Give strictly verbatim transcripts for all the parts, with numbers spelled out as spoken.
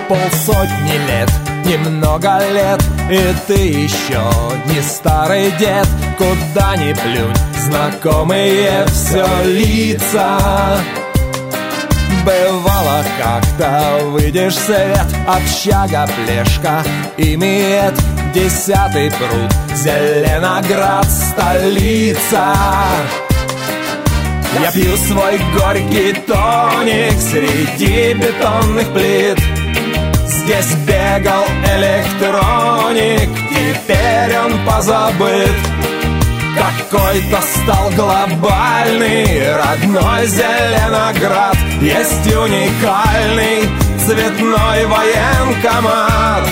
Полсотни лет, немного лет, и ты еще не старый дед. Куда ни плюнь, знакомые все лица. Бывало как-то выйдешь в свет, общага, плешка и мед, десятый пруд, Зеленоград, столица. Я пью свой горький тоник среди бетонных плит. Здесь бегал электроник, теперь он позабыт. Какой-то стал глобальный родной Зеленоград. Есть уникальный цветной военкомат.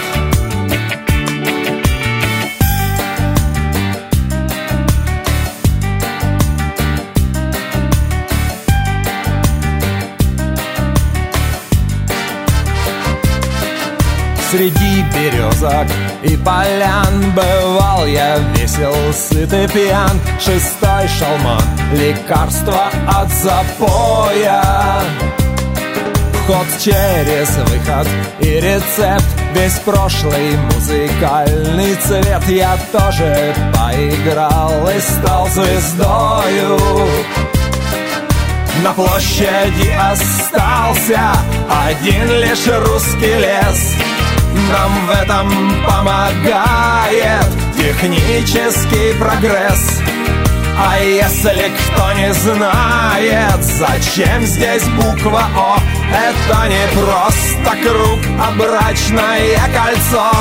Среди березок и полян бывал я весел, сыт и пьян. Шестой шалман, лекарство от запоя. Вход через выход и рецепт, весь прошлый музыкальный цвет. Я тоже поиграл и стал звездою. На площади остался один лишь русский лес. Нам в этом помогает технический прогресс. А если кто не знает, зачем здесь буква О, это не просто круг, а брачное кольцо.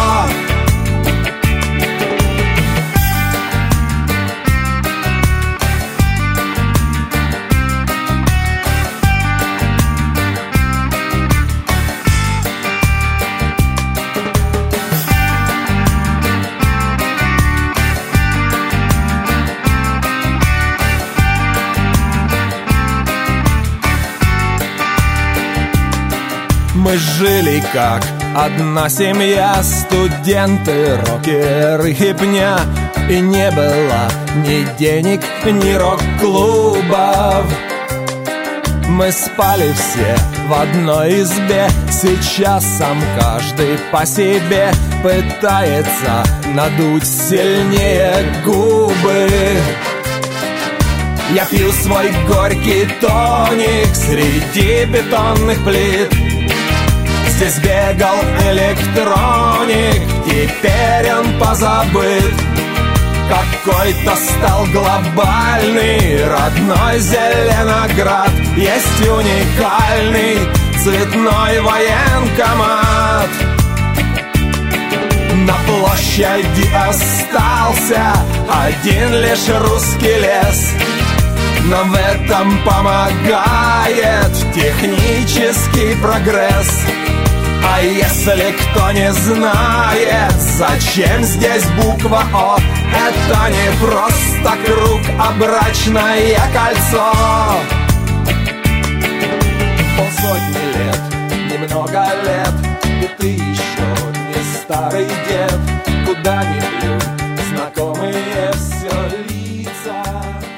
Мы жили как одна семья, студенты, рокеры, хипня. И не было ни денег, ни рок-клубов. Мы спали все в одной избе. Сейчас сам каждый по себе пытается надуть сильнее губы. Я пью свой горький тоник среди бетонных плит. Здесь бегал электроник, теперь он позабыт. Какой-то стал глобальный родной Зеленоград. Есть уникальный цветной военкомат. На площади остался один лишь русский лес. Нам в этом помогает технический прогресс. А если кто не знает, зачем здесь буква О, это не просто круг, а брачное кольцо. Полсотни лет, немного лет, и ты еще не старый дед. Куда ни плюнь, знакомые все лица.